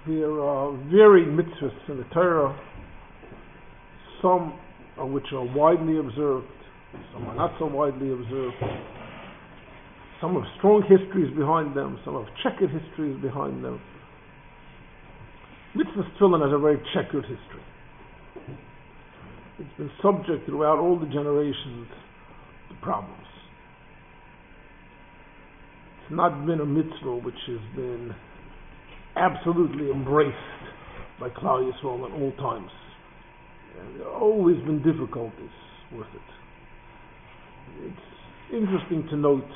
There are varied mitzvahs in the Torah, some of which are widely observed, some are not so widely observed. Some have strong histories behind them, some have checkered histories behind them. Mitzvah Tefillin has a very checkered history. It's been subject throughout all the generations to problems. It's not been a mitzvah which has been absolutely embraced by Klal Yisrael at all times. And there have always been difficulties with it. It's interesting to note.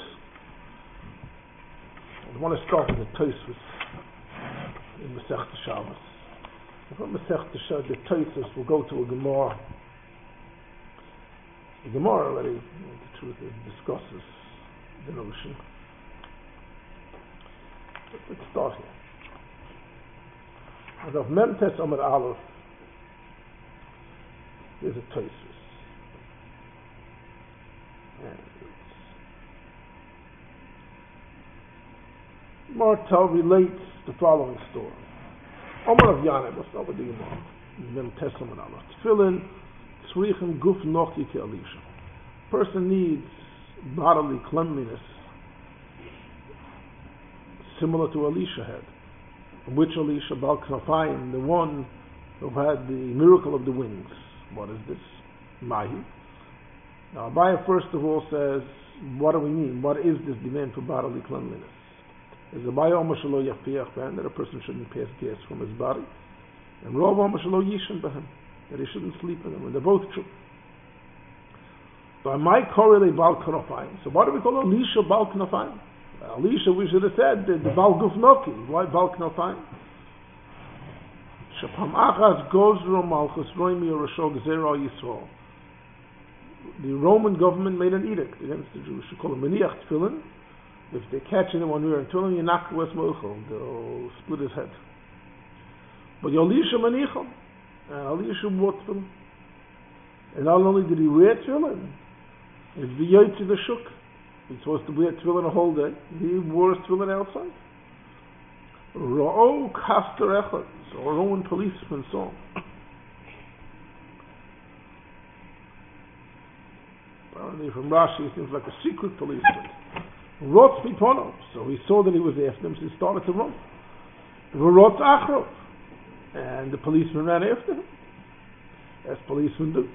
I want to start with the Tosfos in Masechta Shabbos. From Masechta Shabbos, the Tosfos will go to a Gemara. The Gemara already, the truth is, discusses the notion. But let's start here. As of Memtes Amar Aleph, there's a Tosfos. Marta relates the following story. Omar of Yaneh, let's start with the Gemara. Memtes Amar Aleph. Tefillin tzrichim guf nochi ke Elisha. Person needs bodily cleanliness similar to Elisha had. Which Elisha? Bal Knafayim, the one who had the miracle of the wings. What is this? Mahi. Now Abaya first of all says, what do we mean? What is this demand for bodily cleanliness? Is Abaya Omer Shelo Yafiach Behem, that a person shouldn't pass gas from his body, and Rav Omer Shelo Yishan Behem, that he shouldn't sleep in them, and they're both true. By my correlate Bal Knafayim. So why do we call Elisha Bal Knafayim? Elisha, we should have said the Bal Guf Noki. Why Bal Knafayim? Shapam Achaz Gozro Malchus Roimi Rashog Zera Yisrael. The Roman government made an edict against the Jews. You call him Meniach Tefillin. If they catch anyone wearing tefillin, you knock West Mochel. They'll split his head. But Elisha Manicham, Elisha wore tefillin. And not only did he wear tefillin, he's the Yotzi the Shuk. He's supposed to wear tefillin a whole day. He wore his tefillin outside. Ra'o Kaster Echad. So a Roman policeman saw him. Apparently from Rashi, it seems like a secret policeman. Rotz Mipono. So he saw that he was after him, so he started to run. Rotz Achrov. And the policeman ran after him. As policemen do.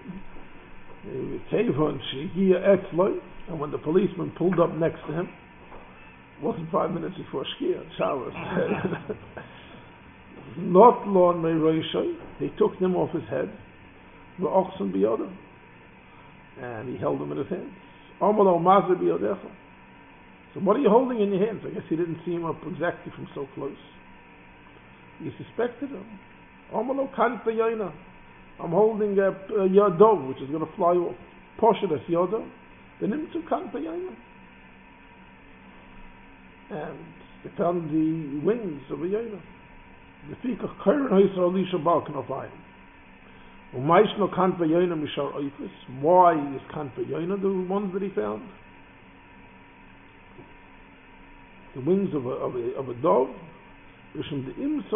And when the policeman pulled up next to him, it wasn't 5 minutes before Shkia, Shabbos. Not Lon Meiroshay. He took him off his head. The oxen biyodem. And he held them in his hands. Amalo Mazir biyodecha. So what are you holding in your hands? I guess he didn't see him up exactly from so close. He suspected him. Amalo Kanta Yaina. I'm holding a Yadov, which is going to fly off. Poshedas Yadov. The Nimtzu Kanta Yaina. And they found the wings of a Yaina. The Fikach Kairan Hoysa Elisha Bal Knafayim. Umayshno Kanta Yaina Mishar Oifis. Why is Kanta Yaina the ones that he found? The wings of a dove. Because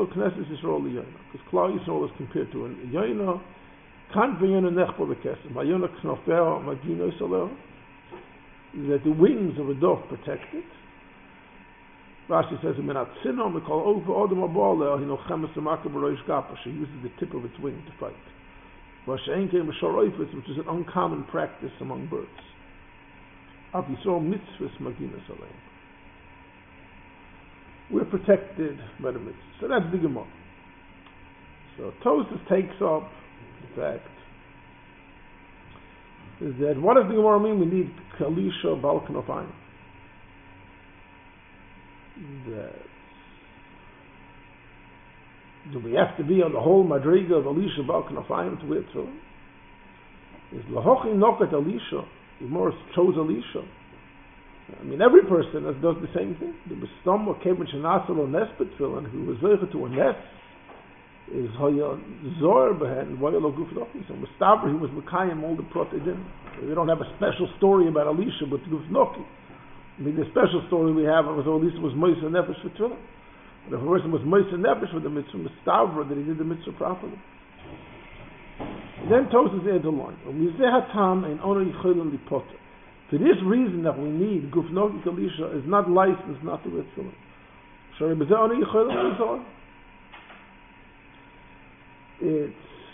Klal Yisrael is compared to a Yaina. Kanta Yaina Nechbo Bekesem. Yaina Knafel Magino Saleh. That the wings of a dove protect it. Rashi says, "We call over Adam Abala. She uses the tip of its wing to fight." Which is an uncommon practice among birds. We're protected by the mitzvah. So that's the Gemara. So Tosfos takes up the fact is that what does the Gemara mean? We need Elisha Bal Knafayim. Do we have to be on the whole Madriga of Elisha Bal Knafayim to wear tefillin? Is Lahochi Nokat Elisha? He more chose Elisha. I mean, every person does the same thing. The Bestam or Kevin Shanasal or Nespet tefillin, who was zeicha to a nest, is Haya Zor Behen, Vayalo Gufnoki. So Mustafa, he was Mekayim, all the Protidin. We don't have a special story about Elisha, but Gufnoki. I mean, the special story we have was Elisha was Moisa Nefesh for tefillin. And if a person was moist and nefesh with the mitzvah, mistavra, that he did the mitzvah properly. And then Tosas adds a line. For this reason that we need gufnogi kalisha is not licensed not to wear tefillin. It's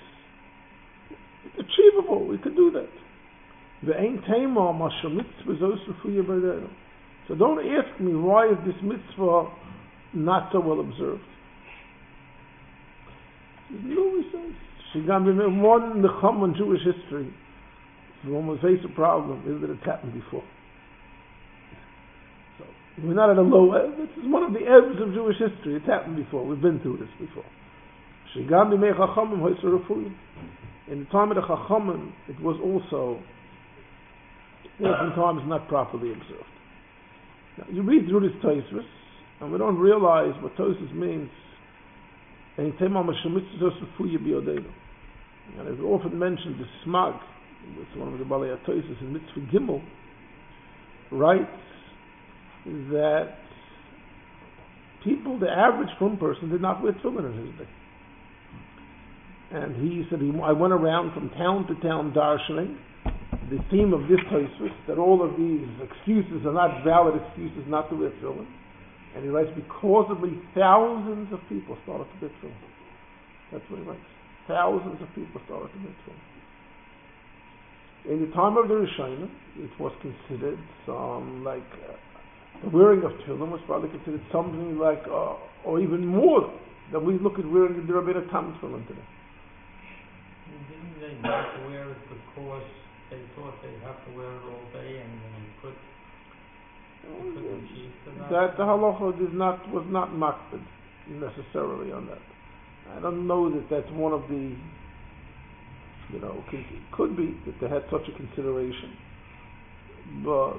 achievable. We could do that. So don't ask me why is this mitzvah not so well observed. There's no reason. One in the common Jewish history, if one will face a problem, is that it's happened before. So we're not at a low ebb. This is one of the ebbs of Jewish history. It's happened before. We've been through this before. In the time of the Chachamim, it was also oftentimes not properly observed. Now, you read through this Tosfos, and we don't realize what Tosfos means. And it's often mentioned the Smag, it's one of the Balei HaTosfos in Mitzvah Gimel, writes that people, the average Klum person, did not wear tefillin in his day. And he said, I went around from town to town darshaning the theme of this Tosfos, that all of these excuses are not valid excuses not to wear tefillin. And he writes, because of these thousands of people started to wear tefillin. That's what he writes. Thousands of people started to wear tefillin. In the time of the Rishonim, it was considered the wearing of tefillin was probably considered something like, or even more than we look at wearing the Rabbeinu Tam tefillin today. Didn't they not wear it because they thought they'd have to wear it all day and then couldn't achieve that? The halacha was not makbid necessarily on that. I don't know that that's one of the, it could be that they had such a consideration, but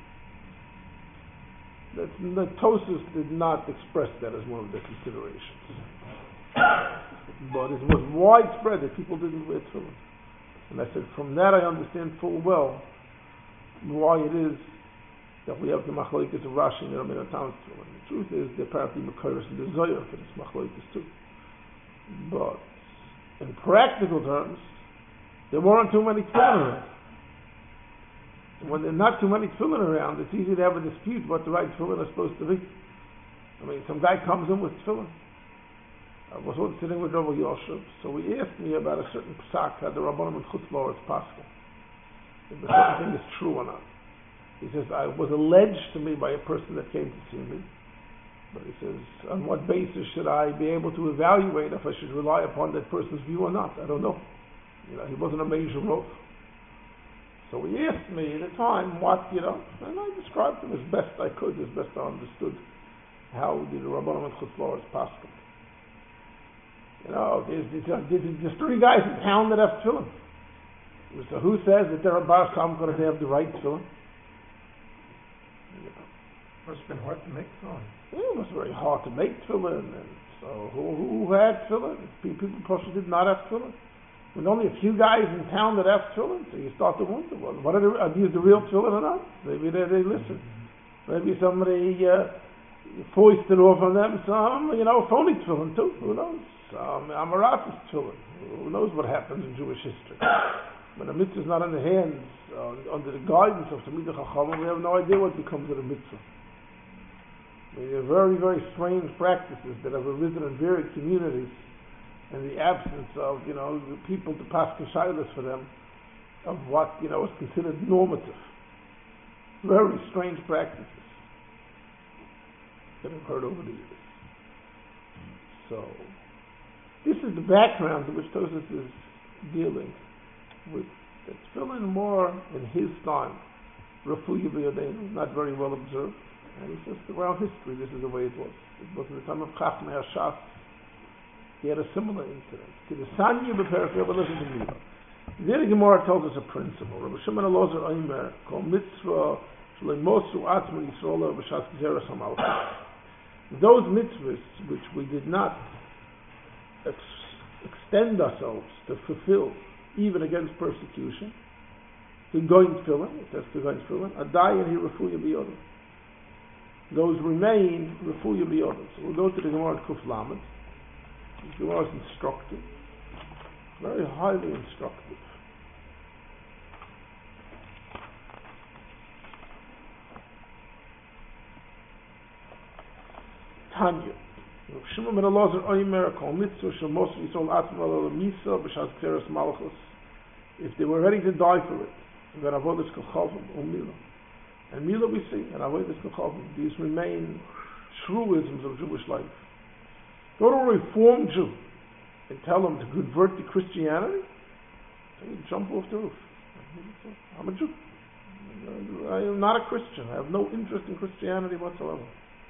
the Tosfos did not express that as one of their considerations. But it was widespread that people didn't wear tefillin. And I said, from that I understand full well why it is that we have the machlokes of Rashi and the Rabbeinu Tam tefillin. The truth is, they're apparently Makoros and the Zohar for this machlokes too. But in practical terms, there weren't too many tefillin around. And when there are not too many tefillin around, it's easy to have a dispute what the right tefillin is supposed to be. I mean, some guy comes in with tefillin. I was once sitting with Rabbi Yosef, so he asked me about a certain psak that the Rabbanim in Chutz La'aretz paskin, if the certain thing is true or not. He says, I was alleged to me by a person that came to see me, but he says, on what basis should I be able to evaluate if I should rely upon that person's view or not? I don't know. He wasn't a major rov. So he asked me at the time and I described him as best I could, as best I understood how the Rabbanim in Chutz La'aretz paskin. There's 3 guys in town that have tefillin. So who says that they're a bar samcha that they have the right tefillin? Must have been hard to make tefillin. It was very hard to make tefillin. And so who had tefillin? People probably did not have tefillin. With only a few guys in town that have tefillin, so you start to wonder, are these the real tefillin or not? Maybe they listen. Maybe somebody foisted off on them some, phony tefillin too. Who knows? Amaratis tefillin. Who knows what happens in Jewish history? When the mitzvah is not in the hands, under the guidance of Talmidei Chachamim, we have no idea what becomes of the mitzvah. There are very, very strange practices that have arisen in various communities in the absence of, the people to pass kashaylas for them of what, is considered normative. Very strange practices that have occurred over the years. So, this is the background to which Tosfos is dealing with. It's filling more in his time. Refuya b'yadeinu, not very well observed. And he says, around history, this is the way it was. It was in the time of Chachmei HaShas. He had a similar incident. To the Sanya b'Perek, but listen to me. There the Gemara tells us a principle. Rabbi Shimon Elazar Omer, called mitzvah shleimosu atzmu Yisrael b'shas gzeras hamalchus. Those mitzvahs which we did not extend ourselves to fulfill, even against persecution, to going tefillin, it says to going tefillin, adayin hi refuya b'yodin. those remain refuya biyodam. So we'll go to the Gemara Kuf Lamed. The Gemara is instructive, very highly instructive. Tanya. Shimon ben Elazar Omer Kol Mitzvah Shemos Yisrael Atzma Lo Misa B'Shas Keres Malchus. If they were ready to die for it, then Avodas Kachavim Umila. And Mila we see, and Avodas Kachavim, these remain truisms of Jewish life. Go to a Reformed Jew and tell him to convert to Christianity, they would jump off the roof. I'm a Jew. I am not a Christian. I have no interest in Christianity whatsoever.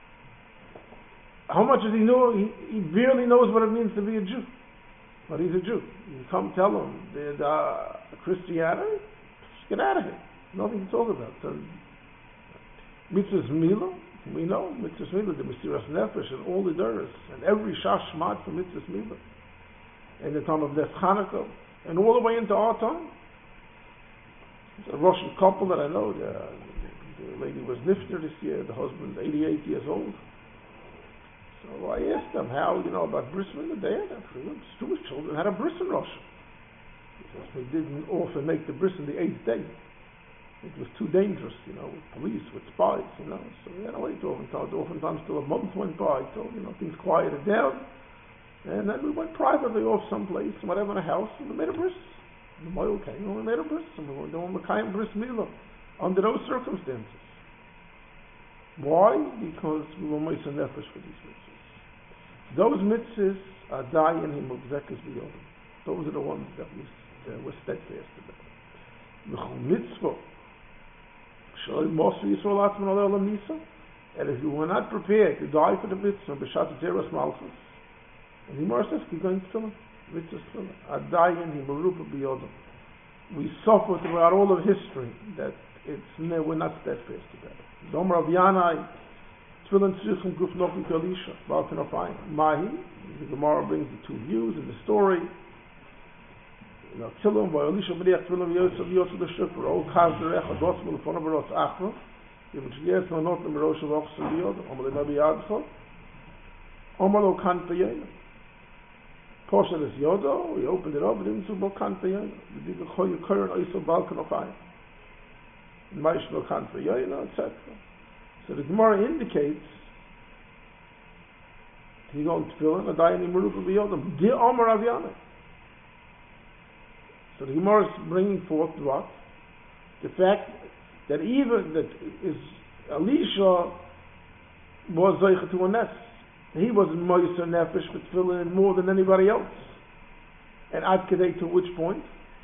How much does he know? He barely knows what it means to be a Jew. But he's a Jew. You come tell him Christianity, just get out of here. Nothing to talk about. So, Mitzvahs Mila, we know Mitzvahs Mila, the Mesiras Nefesh, and all the Duras, and every Shash Shmat for Mitzvahs Mila, and the time of Nes Chanukah, and all the way into our time. It's a Russian couple that I know. The lady was nifter this year. The husband, 88 years old. So I asked them how, about bris milah. They had that. Jewish children had a bris in Russia. Because they didn't often make the bris on the 8th day. It was too dangerous, with police, with spies, So we had to wait oftentimes till a month went by, till, things quieted down. And then we went privately off someplace, whatever, in a house, and we made a bris. The Moyle came and we made a bris, and we were doing Mekayim bris milah under those circumstances. Why? Because we were Moshe Nefesh for these mitzvahs. Those mitzvahs are dying in Mugzekas B'Yodam. Those are the ones that were steadfast about. V'chol mitzvah Shalom Moshe Yisrael Atzman Alei Olam Nisa. And if you were not prepared to die for the mitzvah B'Shat Teras Malchus, and the Gemara says, keep going to Tefillah. Mitzvahs Tefillah. Are dying in Merupa B'Yodam. We suffer throughout all of history that we're not steadfast about it. Domer of Yanai, Tefillin Tzrichim Guf Nofi Kalisha, Balkan of Mahi. The Gemara brings the two views in the story. Tefillin by Elisha B'Riach Tefillin Yosef the Shifra, O Kaz Derech Ados Melfon Abaros Achra, Yevich Yes No Not Merosh of Ochs Yod, Omer Nabi Yadcho, Omer Lo Kan Peyena. Kosher is Yodo. He opened it up, and didn't do Kan Peyena. He did the Choy Karen Oiso Balkan of Maish no Kan Peyena, etc. So the Gemara indicates he's going to fill in a dying in Merupa B'Yodam. Di Omer Avyana. So the Gemara is bringing forth what? The fact that even that is Elisha was Zeicha to a Nes. He was Moshe Nefesh for tefillin more than anybody else. And Ad Kedei to which point?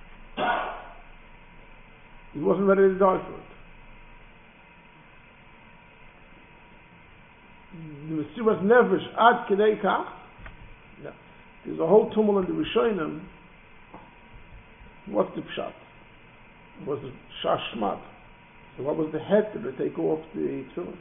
He wasn't ready to die for it. The Mesiras Nefesh Ad Kedei Kach. Yeah. There's a whole tumult in the Rishonim. What's the pshat? It was the Shashmat. So what was the head to take off the tefillin?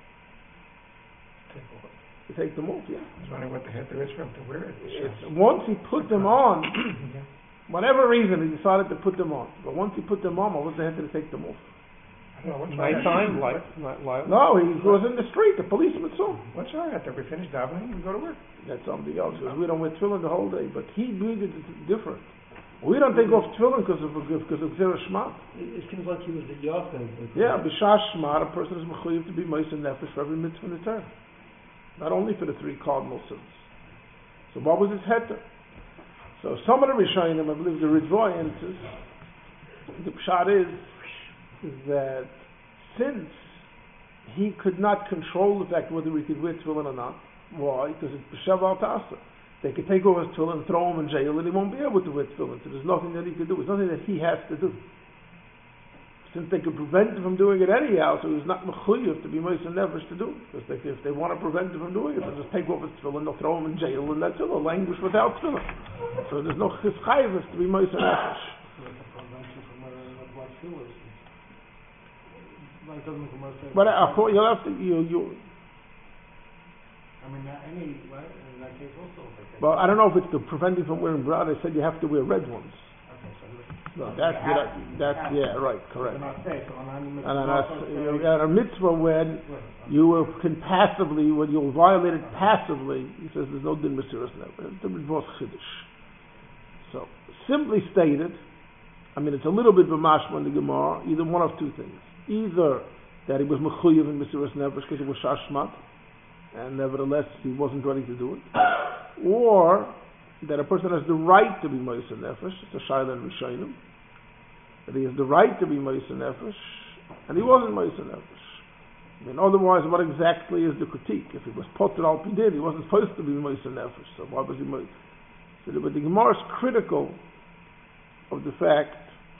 To take them off, yeah. I was wondering what the head there is for him to wear it. Once he put them on, whatever reason, he decided to put them on. But once he put them on, what was the head to take them off? I don't know. What's Nighttime, light? No, he was in the street. The policeman saw him. What's wrong? After we finish davening, we go to work. That's something else. Because we don't wear tefillin the whole day. But he viewed it different. We don't take off tefillin because of Zera Shema. It seems like he was the Yachid. Yeah, B'Shas Shema, a person is mechuyev to be Moshe Nefesh for every mitzvah in the Torah. Not only for the 3 cardinal sins. So what was his heter? So some of the Rishonim, I believe the Ritva answers, the pshat is that since he could not control the fact whether he could wear tefillin or not, why? Because it's b'shav al ta'asa. They could take over his tefillin and throw him in jail and he won't be able to wear tefillin. So there's nothing that he could do. There's nothing that he has to do. Since they could prevent him from doing it anyhow, so he's not mechuyev to be Moshe Nefesh to do it. Because if they want to prevent him from doing it, they'll just take off his tefillin, they'll throw him in jail, and that's it. They'll languish without tefillin. So there's no chischayvus to be Moshe Nefesh. But you'll have to you. I mean, any right in that case also. Well, I don't know if it's to prevent you from wearing brown. They said you have to wear red ones. Okay, so No, that's right, correct. They're not safe, so on the And that's a mitzvah when can passively, when you'll violate it passively, he says there's no din mesiras nefesh. It's a mitzvah chiddush. So, simply stated, I mean, it's a little bit b'mashma in the Gemara, either one of two things. Either that he was mechuyev in mesiras nefesh because it was shashmat, and nevertheless he wasn't ready to do it, or that a person has the right to be Moshe Nefesh, it's a Shaila and Rishonim, that he has the right to be Moshe Nefesh, and he wasn't Moshe Nefesh. I mean, otherwise, what exactly is the critique? If he was Potter al Pidin, he wasn't supposed to be Moshe Nefesh, so why was he Moshe? So, but the Gemara is critical of the fact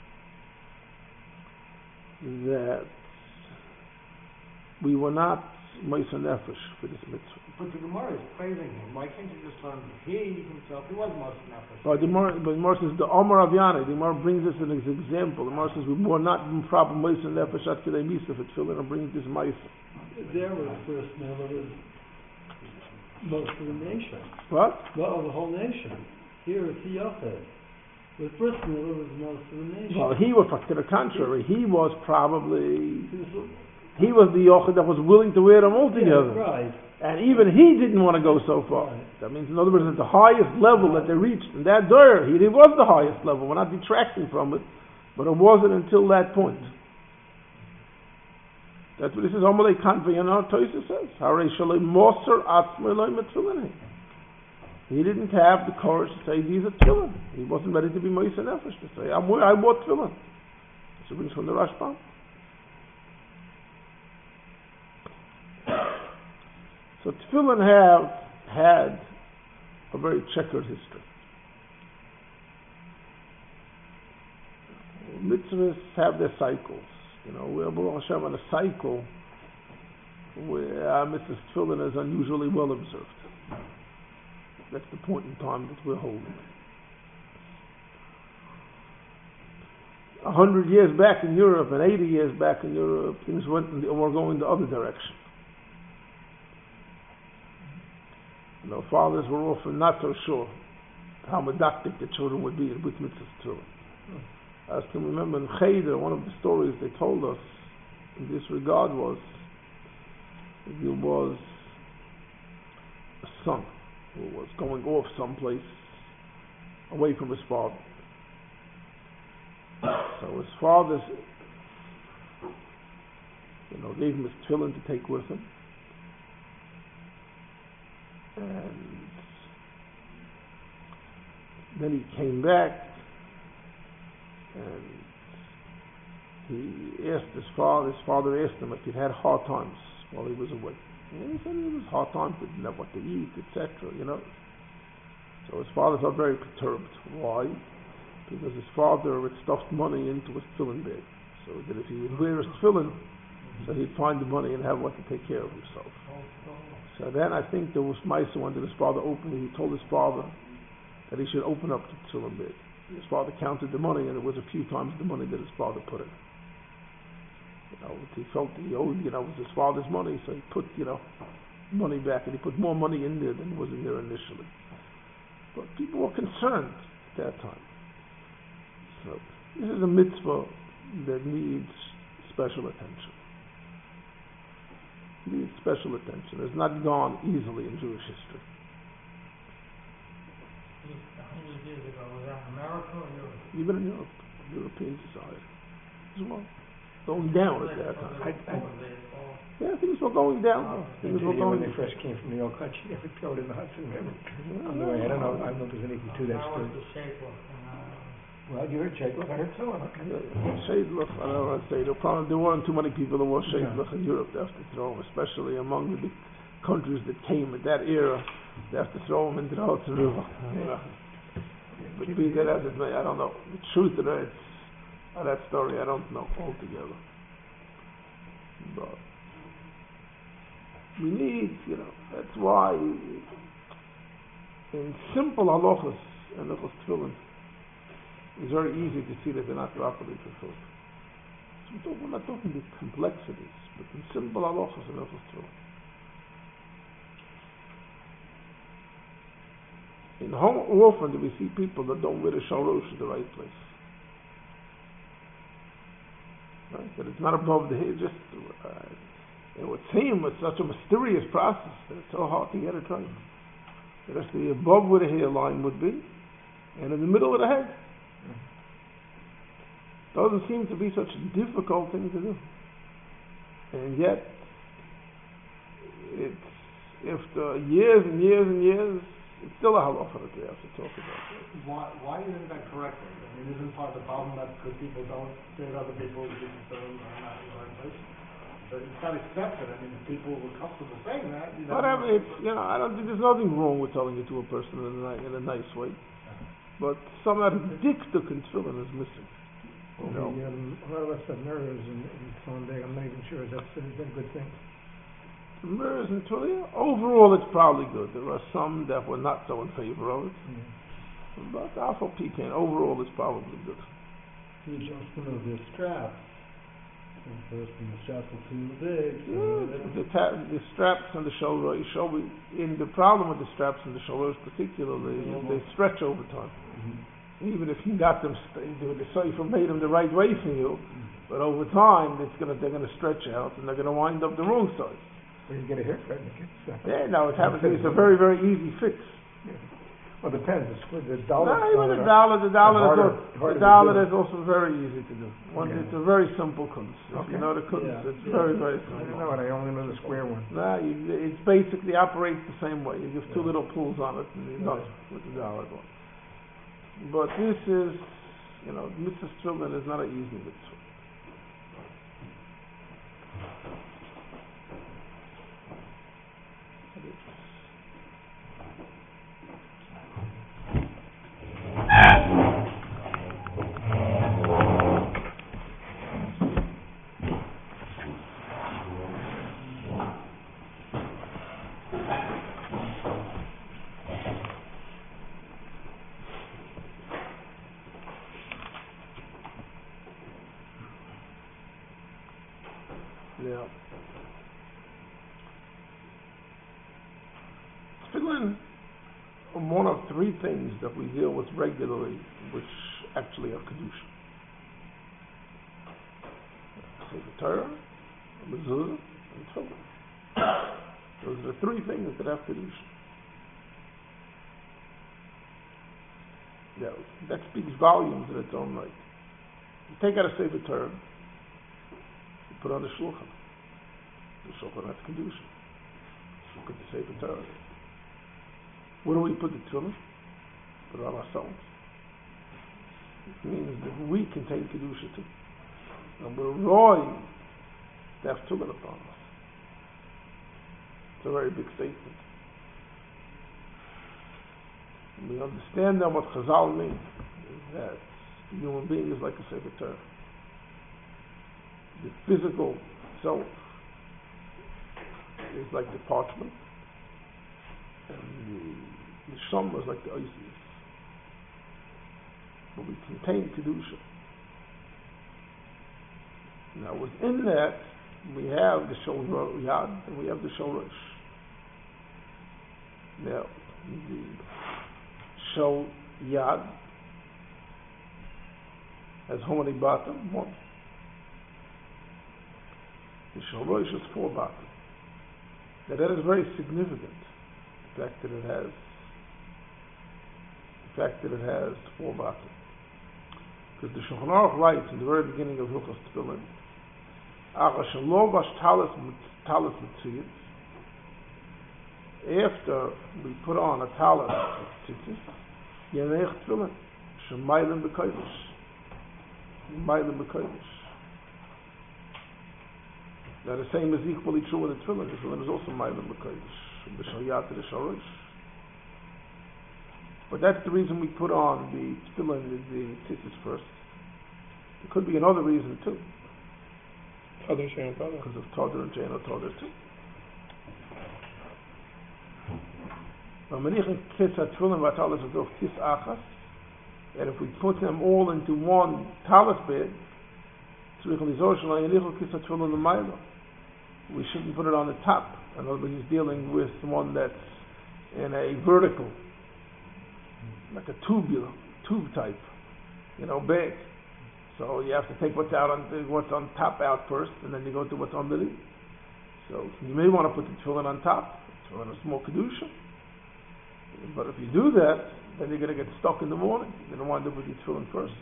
that we were not Moshe Nefesh for this mitzvah. But the Gemara is praising him. Why can't you just learn that he himself, he was Moshe Nefesh? But the Gemara says, the Omar Avyani, the Gemara brings this as an example. The Gemara says, we were not proper Moshe Nefesh at Kedei Misa for Tefillin, and brings this Misa. There was first Miller was most of the nation. What? Well, the whole nation. Here it's the Yochid. The first Miller was most of the nation. Well, he was, to the contrary, he was probably, he was the Yochid that was willing to wear them all together. Yeah, right. And even he didn't want to go so far. Right. That means, in other words, at the highest level that they reached, in that door, he was the highest level. We're not detracting from it, but it wasn't until that point. That's what he says. Amalei Kanvei, and our Tosa says, Harei Shalei Moser Atzmei Loi Metzilin. He didn't have the courage to say these are tefillin. He wasn't ready to be Moshe Nefesh to say I bought tefillin. So it brings from the Rashbam. So tefillin have had a very checkered history. Mitzvahs have their cycles. You know, we're Baruch Hashem on a cycle where our mitzvahs tefillin is unusually well observed. That's the point in time that we're holding. 100 years back in Europe and 80 years back in Europe, things were going the other direction. You know, fathers were often not so sure how medactic the children would be with mitzvahs tefillin. I can remember in Cheder, one of the stories they told us in this regard was there was a son who was going off someplace away from his father. So his father, gave him his tefillin to take with him. And then he came back and he asked his father asked him if he'd had hard times while he was away. And he said it was hard times, didn't have what to eat, etc. So his father felt very perturbed. Why? Because his father had stuffed money into his tefillin bag, so that if he would wear his tefillin, so he'd find the money and have what to take care of himself. So then I think there was Maisa when his father opened it. He told his father that he should open up the tefillin bag. His father counted the money, and it was a few times the money that his father put in. He felt that he owed, it was his father's money, so he put, money back, and he put more money in there than was in there initially. But people were concerned at that time. So this is a mitzvah that needs special attention. Needs special attention. It's not gone easily in Jewish history. 100 years ago, was that America or Europe? Even in Europe, European society as well. Going down at that time. Yeah, things were going down. When they first came from the old country, they were thrown in the Hudson River. On the way, I don't know if there's anything to that story. Well, you heard Sheikhlach, I heard so. Sheikhlach, I don't want to say, there weren't too many people that were Sheikhlach in Europe. They have to throw them, especially among the big countries that came at that era. They have to throw them into the Hudson River. But be that as it may, I don't know. The truth of that story, I don't know altogether. But we need, that's why in simple halachas and halachas tefillin, it's very easy to see that they're not properly fulfilled. So we're not talking the complexities, but in simple halachas and halachas tefillin. How often do we see people that don't wear the shalosh in the right place? that it's not above the hair. Just it would seem it's such a mysterious process that it's so hard to get it right. It has to be above where the hairline would be, and in the middle of the head. Doesn't seem to be such a difficult thing to do, and yet it's after years and years and years, it's still a halacha that we have to talk about. Why isn't that corrected? I mean, isn't part of the problem that because people don't say it other people are not in the right place? But it's not accepted. I mean, if people were comfortable saying that, whatever. It's I don't think there's nothing wrong with telling it to a person in a nice way, but some of that dikduk in tefillin is missing. A lot of us have mirrors in Sondag. I'm not even sure that's a good thing. Mirrors in tefillin, overall it's probably good. There are some that were not so in favor of it, but Afal Pican, overall it's probably good. The adjustment of the straps. The straps are too big. The straps and the shoulder. In the problem with the straps and the shoulders, particularly, they stretch over time. Even if you got them, the Sefer made them the right way for you, but over time they're going to stretch out and they're going to wind up the wrong size. Or you get a haircut. It happens. It's a very, very easy fix. Yeah. Well, it depends. The dollar. The dollar is also very easy to do. It's a very simple kunz. If you know the kunz, it's very, very simple. I don't know it. I only know the square one. It basically operates the same way. You give two little pulls on it and you're done with the dollar one. But this is, Mitzvah Tefillin is not an easy mitzvah. Yeah. Tefillin are one of three things that we deal with regularly, which actually are kedusha. Sefer Torah, mezuzah, and tefillin. Those are the three things that have kedusha. Yeah, that speaks volumes in its own right. You take out a Sefer Torah, put on the shulchan. The shulchan has kedusha. Look at the Sefer Torah. Where do we put the tefillin? Put it on ourselves. It means that we contain kedusha too, and we're roy to have tefillin upon us. It's a very big statement. And we understand now what Chazal means. Is that the human being is like a Sefer Torah. The physical self is like the parchment, and the neshama is like the isis. But we contain kedusha. Now within that, we have the shol yad and we have the shol rosh. Now the shol yad has how many bottom? One. The shol rosh is 4 bottom. Now that is very significant. The fact that it has 4 bottom. Because the Shulchan Aruch writes in the very beginning of Hilchos Tefillin, after we put on a talis tzitzis, Yanech Tefillin, Shemaylim B'Kodesh. Maylim B'Kodesh. Now the same is equally true with the Tefillin. The Tefillin is also Maylim B'Kodesh, the Shalyat to the Shalosh. But that's the reason we put on the tefillin, the tzitzis first. There could be another reason too. Because of Todder and Jane or Todder too. And if we put them all into one talis bed, we shouldn't put it on the top. In other words, he's dealing with one that's in a vertical, like a tube type, bag. So you have to take what's on top out first, and then you go to what's underneath. So you may want to put the tefillin on top, tefillin a small kedusha. But if you do that, then you're going to get stuck in the morning. You're going to wind up with your tefillin first.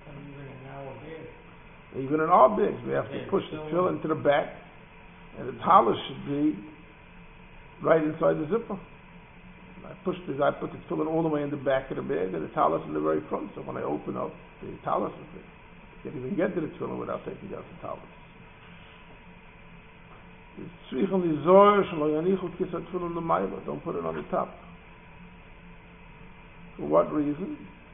Even in our bags, we have to push the tefillin to the back, and the talus should be right inside the zipper. I put the tefillin all the way in the back of the bag, and the talus in the very front. So when I open up, the talus is there. You can't even get to the tefillin without taking out the talus. Don't put it on the top. For what reason?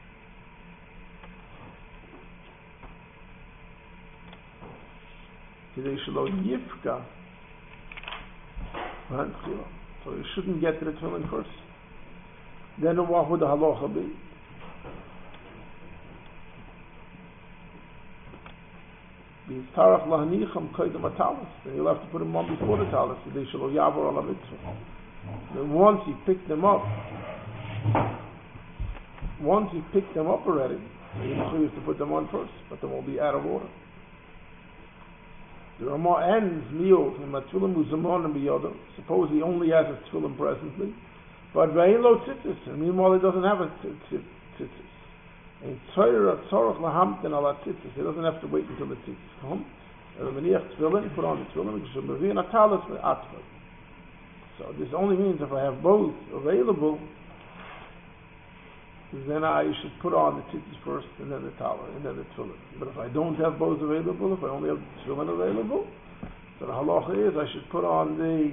So you shouldn't get to the tefillin first. Then what would the halacha be? Then you'll have to put them on before the talis. Then once you pick them up already, you have to put them on first, but they won't be out of order. The Ramah ends suppose he only has a tefillin presently, but and meanwhile he doesn't have a tzitzis. He doesn't have to wait until the tzitzis come. Put on the tefillin. So this only means if I have both available, then I should put on the tzitzis first and then the talis and then the tefillin. But if I don't have both available, if I only have the tefillin available, so the halacha is I should put on the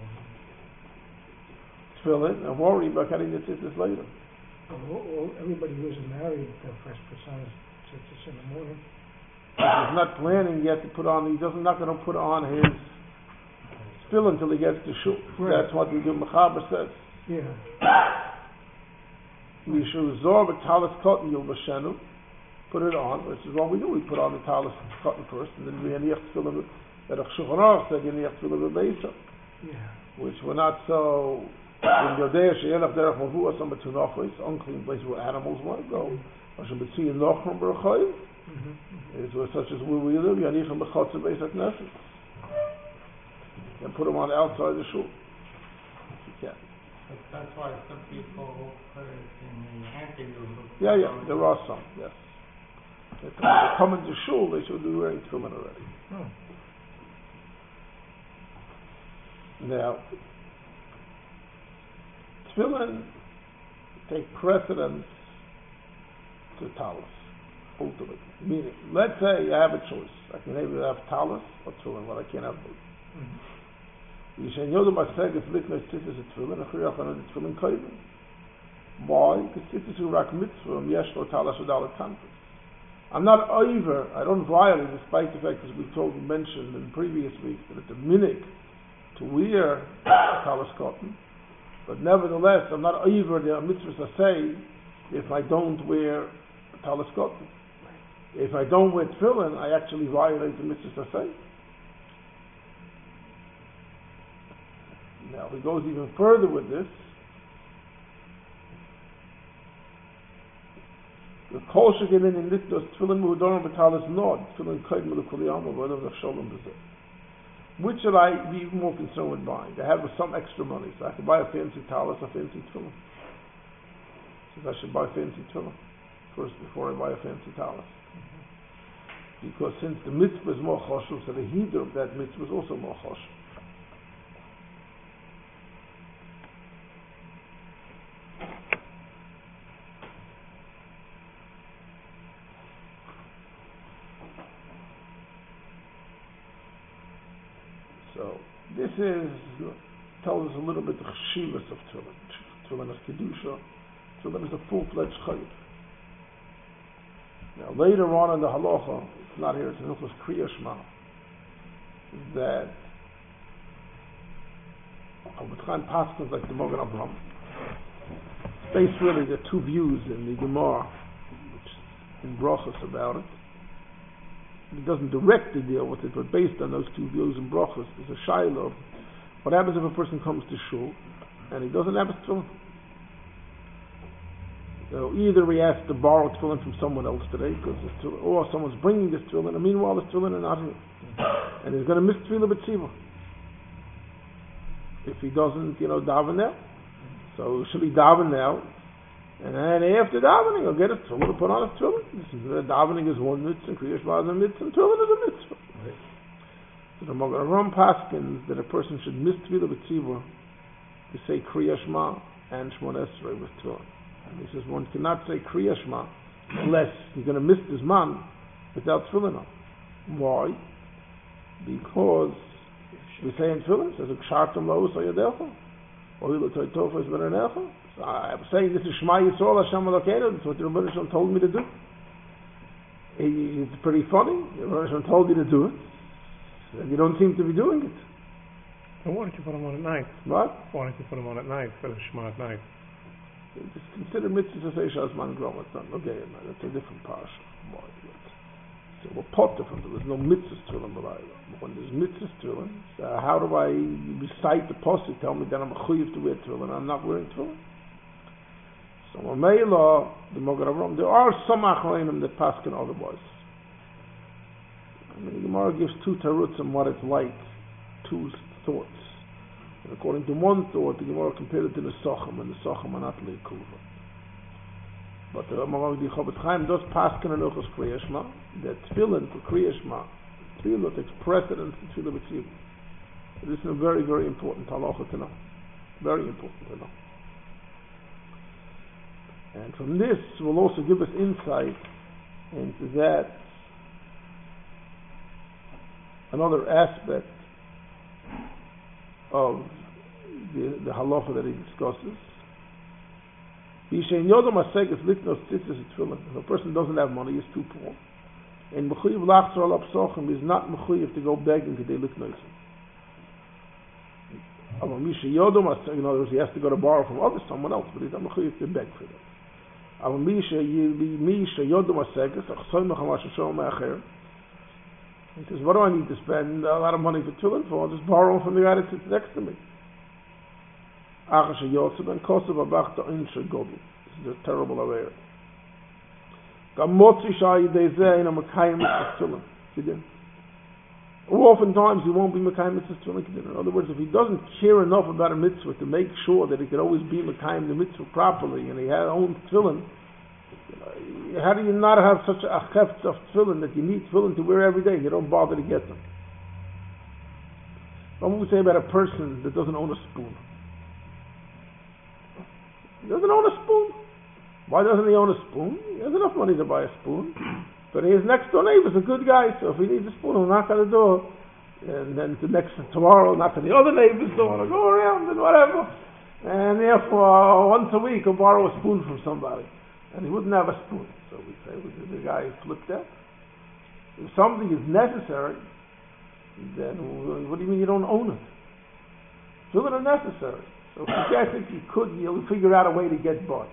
tefillin and worry about getting the tzitzis later. Everybody who isn't married first puts on his tzitzis in the morning. He's not planning yet to put on. He's not going to put on his tefillin until he gets to shul. Right. That's what the Mechaber says. Yeah. We should absorb a talis cotton yilbashenu, put it on, which is what we do. We put on the talis cotton first, and then we have tefillin. That Shulchan Aruch said you have tefillin b'beisa, which we're not so. In Yodea she'elach derech mavuas on betunachos, unclean place where animals want to go. Asham betziyin nochram b'rachayim. It's such as where we live. Yanichem b'chotzer beis hakneses. And put them on outside the shul. You can. That's why some people put it in the anti-yuzu. Yeah, there are some, yes. When they come into shul, they should be wearing tefillin already. Now, tefillin take precedence to talis, ultimately. Meaning, let's say I have a choice. I can either have talis or tefillin, but I can't have both. Why? Because tzitzis are rak mitzvah, yeshlo talis udalat kantos. I'm not over, I don't violate, despite the fact, as we mentioned in previous weeks, that it's a minhag to wear talis cotton. But nevertheless, I'm not over the mitzvahs say if I don't wear talis cotton. If I don't wear tefillin, I actually violate the mitzvahs say. Now, he goes even further with this. The kol shegelin in litdos tefillin muhudorim b'talis nod tefillin kaidem l'kuliyam v'adav nafsholem b'zeh. Which should I be more concerned with buying? I have some extra money, so I could buy a fancy talis, a fancy tefillin. So I should buy fancy tefillin first before I buy a fancy talis. Because since the mitzvah is more choshev, so the heeder of that mitzvah is also more choshev. So this tells us a little bit the cheshivas of tefillin. Tefillin is kedusha. Tefillin is a full-fledged chayv. Now later on in the halacha, it's not here, it's in Hilchos Kriya Shema, that Albert Chaim Paskins like the Mogen Avraham. It's based really the two views in the Gemara, which in Brachos about it. It doesn't directly deal with it, but based on those two views in Brachos, there's a shaila of what happens if a person comes to shul and he doesn't have a tefillin. So either he has to borrow tefillin from someone else today, or someone's bringing this tefillin, and meanwhile the tefillin are not here. And he's going to miss tefillah b'tziva if he doesn't, daven now. So should he daven now? And then after davening, he'll get a tefillin to put on his tefillin. Davening is one mitzvah, and Kriyash Shema is a mitzvah, and tefillin is a mitzvah. Right. So the Magen Avraham paskins that a person should miss tefillah b'tziva to say Kriyash Shema and Shemona Esrei with tefillin. And he says one cannot say Kriyash Shema unless he's going to miss his man without tefillin on. Why? Because we say in tefillin, it says Kshartam Lo Usayadelcha, or Hilu Toitofa is Berenecha. So I'm saying this is Shema Yisrael Hashem Elokeinu. That's what the Rebbeinu Shalom told me to do. It's pretty funny. The Rebbeinu Shalom told you to do it, and you don't seem to be doing it. So why don't you put them on at night? What? Why don't you put them on at night for the Shema at night? Just consider mitzvah to say Shazman Grom. It's not okay, man. It's a different parsha. So we're potter from there. There's no mitzvahs to them, but when there's mitzvahs to them, how do I recite the posuk? Tell me that I'm a chuyev to wear tefillin and I'm not wearing tefillin. So Mamela, the Magen Avraham, there are some achronim that paskin otherwise. The Gemara gives two taruts on what it's like, two thoughts. And according to one thought, the Gemara compared it to the Sochem, and the Sochem are not leikuva. But the Chofetz Chaim does paskin and Ilchos Kriyash Shema that tefillin for Kriyash Shema, tefillah takes precedence to tefillah b'tziva. This is a very, very important halacha to know. Very important to know. And from this will also give us insight into that another aspect of the halacha that he discusses. If a person doesn't have money, he's too poor. And mechuyev lachzor al psochim is not mechuyev to go begging to look nice. In other words, he has to go to borrow from someone else, but he's not mechuyev to beg for them. He says, what do I need to spend a lot of money for tefillin for? I'll just borrow from the guy that sits next to me. This is a terrible affair. Oftentimes he won't be Mekayim mitzvah tefillin. In other words, if he doesn't care enough about a mitzvah to make sure that he can always be Mekayim the mitzvah properly, and he has own tefillin, how do you not have such a chefetz of tefillin that you need tefillin to wear every day? You don't bother to get them. What would we say about a person that doesn't own a spoon? He doesn't own a spoon. Why doesn't he own a spoon? He has enough money to buy a spoon. But his next door neighbor's a good guy, so if he needs a spoon, he'll knock on the door. And then tomorrow, knock on the other neighbor's door, and go around and whatever. And therefore, once a week, he'll borrow a spoon from somebody. And he wouldn't have a spoon. So we say, the guy flipped that. If something is necessary, then what do you mean you don't own it? Tefillin are necessary. So if you guys think you'll figure out a way to get by.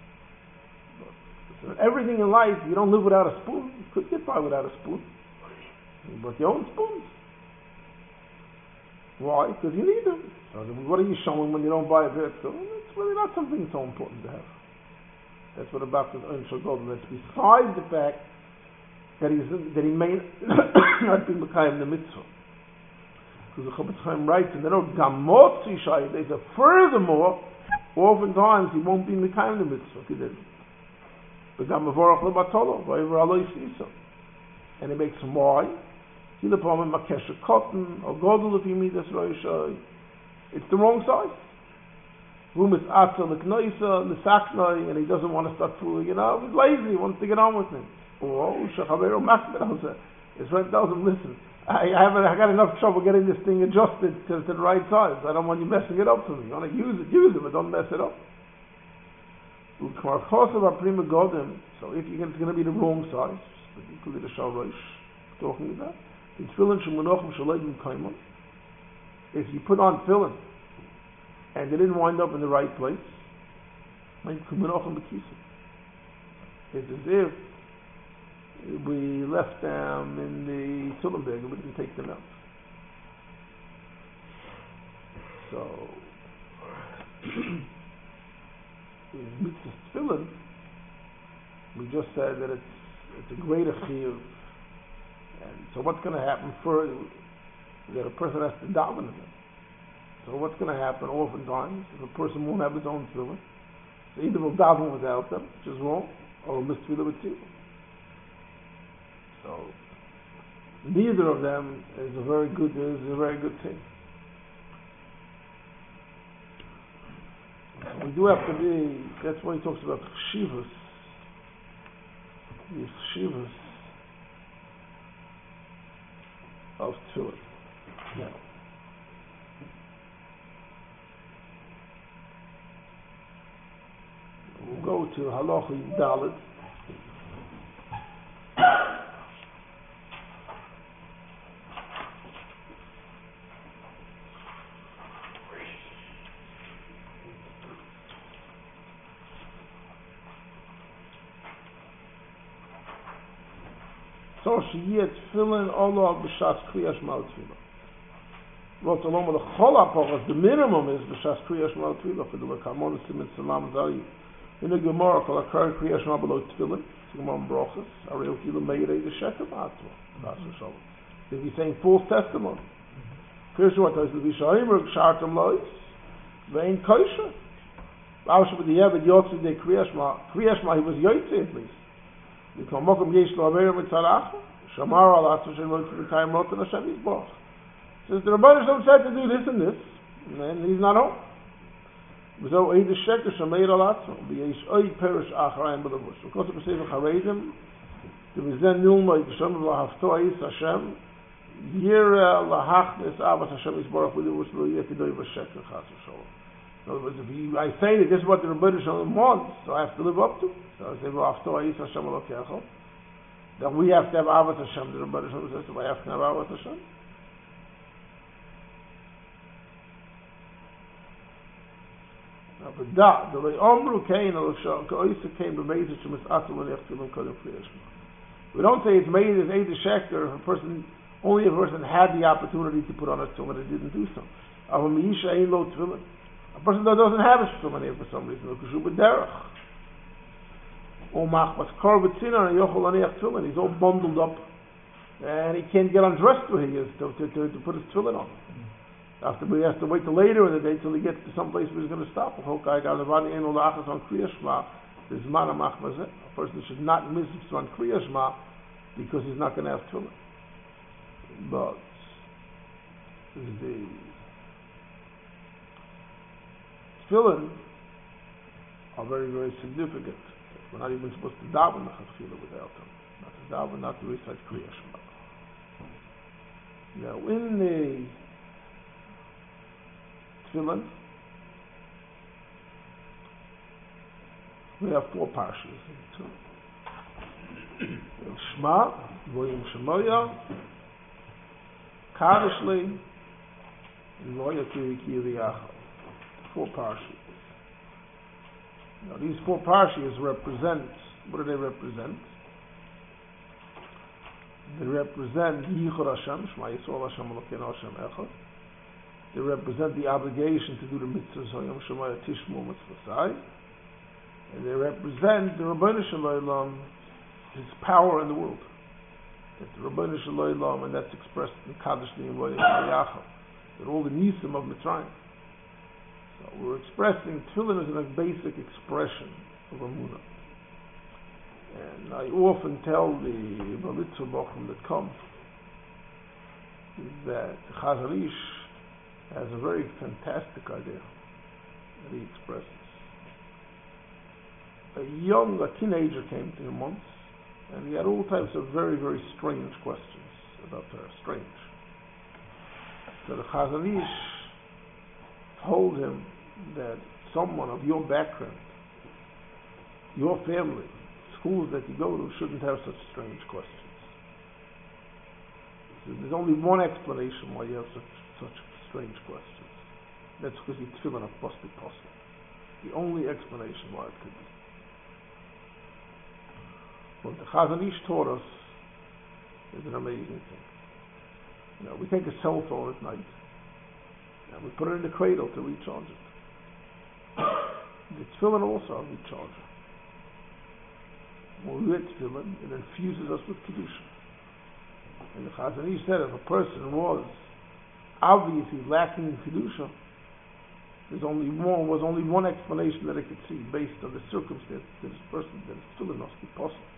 So everything in life, you don't live without a spoon. You could get by without a spoon. But you own spoons. Why? Because you need them. So what are you showing when you don't buy a bit? So it's really not something so important to have. That's what about the Ein Shogol. That's beside the fact that he may not be Mekayim the mitzvah. Because the Chofetz Chaim writes in the note, Gamot Zishai, they say, furthermore, oftentimes he won't be Mekayim the mitzvah. And he makes some why. It's the wrong size. And he doesn't want to start fooling, he's lazy, he wants to get on with it. His friend tells him, listen, I got enough trouble getting this thing adjusted to the right size. I don't want you messing it up for me. You want to use it, but don't mess it up. So if it's going to be the wrong size, particularly the Shalrosh talking about, if you put on tefillin and they didn't wind up in the right place, it's as if we left them in the tefillin bag and we didn't take them out. So mitzvah tefillin We just said that it's a greater chiyuv. And so what's going to happen first? That a person has to daven in it. So what's going to happen oftentimes if a person won't have his own tefillin? So either will daven without them, which is wrong, or will miss tefillah with tefillin. So neither of them is a very good thing. So we do have to be. That's why he talks about cheshivas. These cheshivas of tefillin. Now, we'll go to Halacha Dalet. So she yet tefillin Allah b'shas kriyas mal tefillah. What the normal the minimum is b'shas kriyas mal tefillah for the lekamon simin salam zari. In the Gemara, kol akar kriyas mal below tefillin. The Gemara brachas arei kilu meirei the shekem atma. That's the shalom. They'll be saying false testimony. Kriyas what is the b'shayim shartam lois vein kosher. Aush b'diavad yotzi de kriyas mal he was yotzi at least. Because Mokum Yesh Lo Avera Mitzarach, Shamar Al Atzah Shem Lo Tzivitayim Roten Hashem Yisborach. Says the Rebbeinu Shalom said to do this and this, and he's not home. So Eid Sheker Shemeir Al Atzah, B'yesh Oy Perish Acharayim B'Levush. Of course, the Pesach Haredim, the Vizen Nilma Yishem Lo Hafto Eis Hashem, Yira Lahachnes Avas Hashem Yisborach B'Levush Lo Yekidoy V'Sheker Chas V'Sholom. In other words, I say that this is what the Rebbeinu Shalom wants, so I have to live up to. So I say, that we have to have Avat Hashem. The Rebbeinu Shalom says, so I have to have Avat Hashem. Now, but that, the way Omru Kain al-Shah, Ka'oisa came to Meizah Shemis Atul L'Nech Tzilim Kodem Kriyashma. We don't say it's made as Eid Sheker if a person had the opportunity to put on a tefillin and didn't do so. A person that doesn't have a tefillin for some reason, he's all bundled up and he can't get undressed where he is to put his tefillin on. After he has to wait till later in the day till he gets to some place where he's going to stop. A person should not miss on Kriyashma because he's not going to have tefillin. But the tefillin are very, very significant. We're not even supposed to daven the Chafila without them. Not to daven, not to recite Kriya Shema. Now, in the tefillin, we have 4 parshas. Shema, Voyim Shemoya, Kadeshli, and Voya Kiriyachal. 4 parshas. Now these 4 parshas represent, what do they represent? They represent Yichur Hashem, Shema Yisrael Hashem Elokeinu Hashem Echad. They represent the obligation to do the mitzvahs Hayom Shema Tishmu Mitzvasai. And they represent the Rebbeinu Shalom, his power in the world. That the Rebbeinu Shalom, and that's expressed in Kaddish and Yachal, that all the Nisim of Mitzrayim. So we're expressing tefillin as a basic expression of Amunah. And I often tell the Balitza Bochum that come that Chazon Ish has a very fantastic idea that he expresses. A teenager came to him once, and he had all types of very, very strange questions about her. Strange. So the Chazon Ish told him that someone of your background, your family, schools that you go to shouldn't have such strange questions. So there's only one explanation why you have such strange questions. That's because you tefillin a busted postel. The only explanation why it could be. What the Chazon Ish taught us is an amazing thing. We take a cell phone at night and we put it in the cradle to recharge it. The tefillin also has a recharger. when we wear tefillin, it infuses us with kedusha. And the Chazon Ish said if a person was obviously lacking in kedusha, was only one explanation that I could see based on the circumstance that this person that his tefillin must be possible.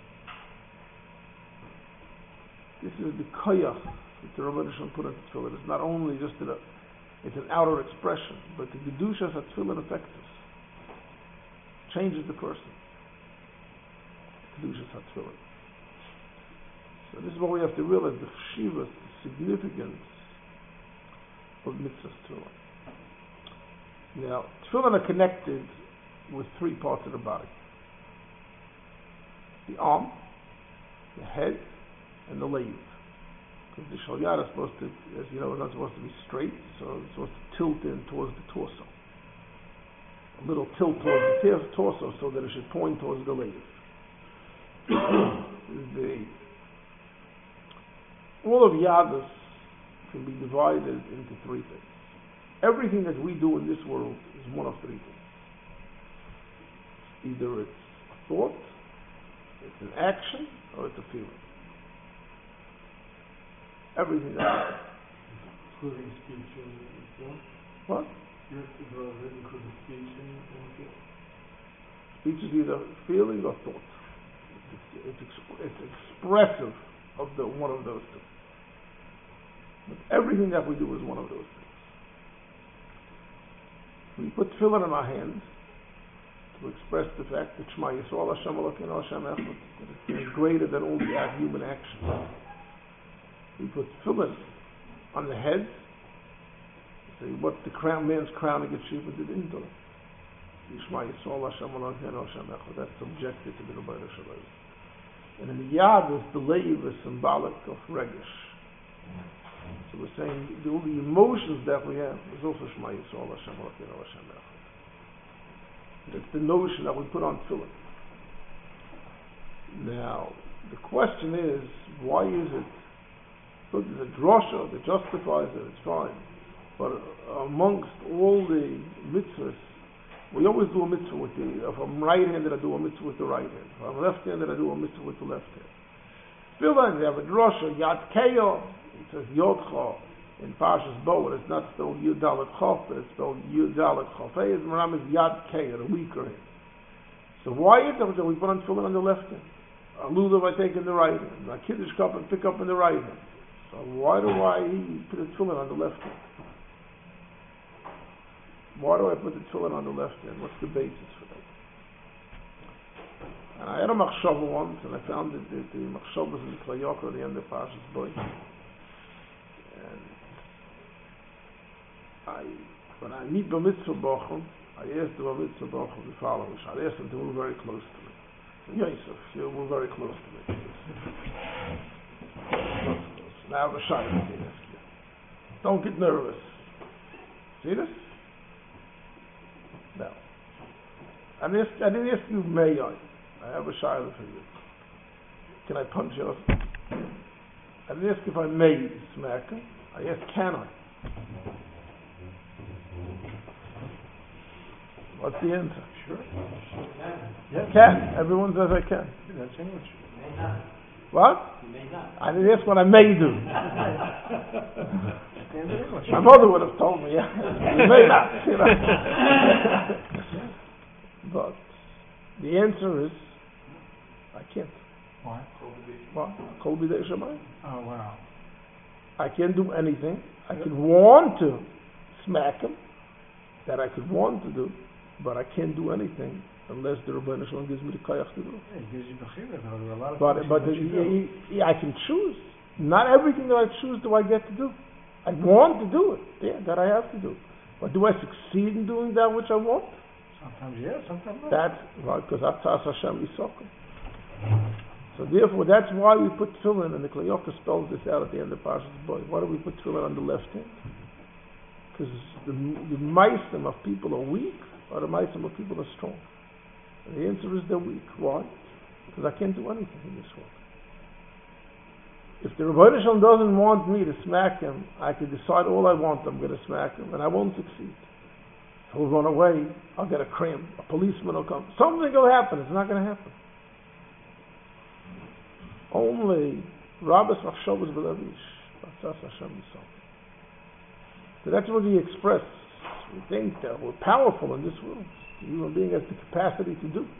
This is the koyach that the Rebbeinu Shalom put into tefillin. It's not only just it's an outer expression, but the kedusha of tefillin affects us, changes the person. Kedusha of tefillin. So this is what we have to realize: the cheshivah, the significance of mitzvah tefillin. Now, tefillin are connected with three parts of the body: the arm, the head, and the lathe. Because the shalyat is supposed to, as you know, it's not supposed to be straight, so it's supposed to tilt in towards the torso. A little tilt towards the torso so that it should point towards the lathe. All of Yadus can be divided into three things. Everything that we do in this world is one of three things. Either it's a thought, it's an action, or it's a feeling. Everything that including speech and feeling. What? Including speech and feeling. Speech is either feeling or thought. It's expressive of one of those two. But everything that we do is one of those things. We put tefillin in our hands to express the fact that Shema Yisrael Hashem Elokeinu Hashem Echad, that it is greater than all the human actions. We put tefillin on the head. Say what the man's crowning achievement did in Torah. Shema Yisrael Hashem Elokeinu Hashem Echad. That's subjected to the Rebbeinu Shalom. And in the Yad, the layv is symbolic of regesh. So we're saying all the emotions that we have is also Shema Yisrael Hashem Elokeinu Hashem Echad. That's the notion that we put on tefillin. Now, the question is, why is it? Look, there's a drasha that justifies it, it's fine. But amongst all the mitzvahs, we always do a mitzvah with if I'm right-handed, I do a mitzvah with the right hand. If I'm left-handed, I do a mitzvah with the left hand. Tefillin, they have a drasha, Yad Keyo, it says Yodcha in Parshas Bo, it's not spelled Yud Dalet Chof, but it's spelled Yud Dalet Chofei. The Maram is Yad Keyo, the weaker hand. So why is it that we put on tefillin on the left hand? A lulav I take in the right hand. A kiddush cup and pick up in the right hand. So why do I put the tefillin on the left hand? Why do I put the tefillin on the left hand? What's the basis for that? And I had a machshava once, and I found that the machshava was in the Klayok at the end of Parshas Bo. And when I meet the mitzvah bochum, I asked the mitzvah bochum the following. I asked them to move very close to me. And Yosef, you move very close to me. Now I have a shot at you. Don't get nervous. See this? No. I didn't ask you, may I have a shayla for you. Can I punch you? I didn't ask if I may smack him. I asked, can I? What's the answer? Sure. Yeah, can. Everyone says I can. That's English. May not. What? You may not. I didn't ask what I may do. Standard English. My mother would have told me, yeah. You may not. You know. But the answer is, I can't. Why? What? Kol b'dei Shamayim. Oh, wow. I can't do anything. I could want to smack him, that I could want to do, but I can't do anything unless the Rebbeinu Shalom gives me the koyach to do it. Yeah, it gives you bechira. There are a lot of But things I can choose. Not everything that I choose do I get to do. I want to do it. Yeah, that I have to do. But do I succeed in doing that which I want? Sometimes yes, sometimes no. That's right, because Atzas Hashem Yisokim. So therefore, that's why we put tefillin, and the Klayokah spells this out at the end of Parshas Bo. Why do we put tefillin on the left hand? Because the meisim of people are weak, or the meisim of people are strong. And the answer is they're weak. Why? Because I can't do anything in this world. If the Rebbeinu Shalom doesn't want me to smack him, I can decide all I want, I'm going to smack him, and I won't succeed. He'll run away, I'll get a cramp, a policeman will come, something will happen, it's not going to happen. Only Rabbis Machshavos B'Levish. That's Hashem Yisrael. So that's what he expressed. We think that we're powerful in this world. The human being has the capacity to do.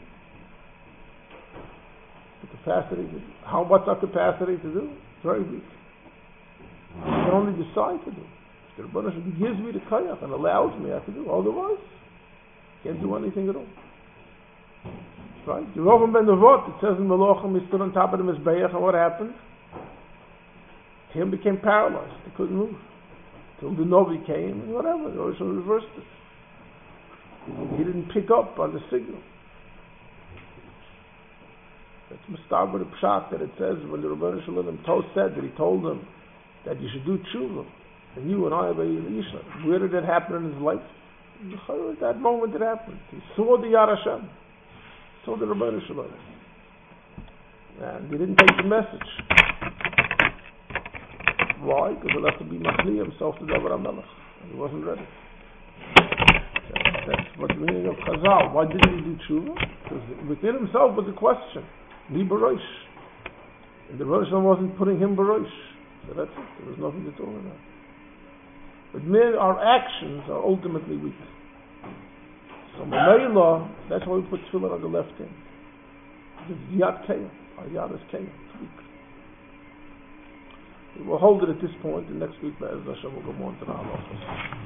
What's our capacity to do? It's very weak. We can only decide to do. If the Rebbeinu Shalom gives me the koyach and allows me, I have to do. Otherwise, I can't do anything at all. Right? Yerovam ben Nevat, it says in Malachim, he stood on top of the Mizbeach, and what happened? Him became paralyzed. He couldn't move. Till the Novi came, and whatever, the Rosh reversed it. He didn't pick up on the signal. That's Mustar with the Pshat that it says when the Rebbeinu Shalom said that he told him that you should do tshuva, and you and I by Yisha. Where did it happen in his life? At that moment it happened. He saw the Yad Hashem, saw the Rebbeinu Shalom, and he didn't take the message. Why? Because he'll have to be Machli himself to David HaMelech. He wasn't ready. That's what the meaning of Chazal. Why didn't he do tshuva? Because within himself was a question. Be Barosh. And the Rosh wasn't putting him Barosh. So that's it. There was nothing to talk about. But our actions are ultimately weak. So Meila, that's why we put tefillin on the left hand. It's Yad Kayim. Our Yad is Kayim. It's weak. We'll hold it at this point, and next week, Be'ez Hashem, we'll go more into the halachos.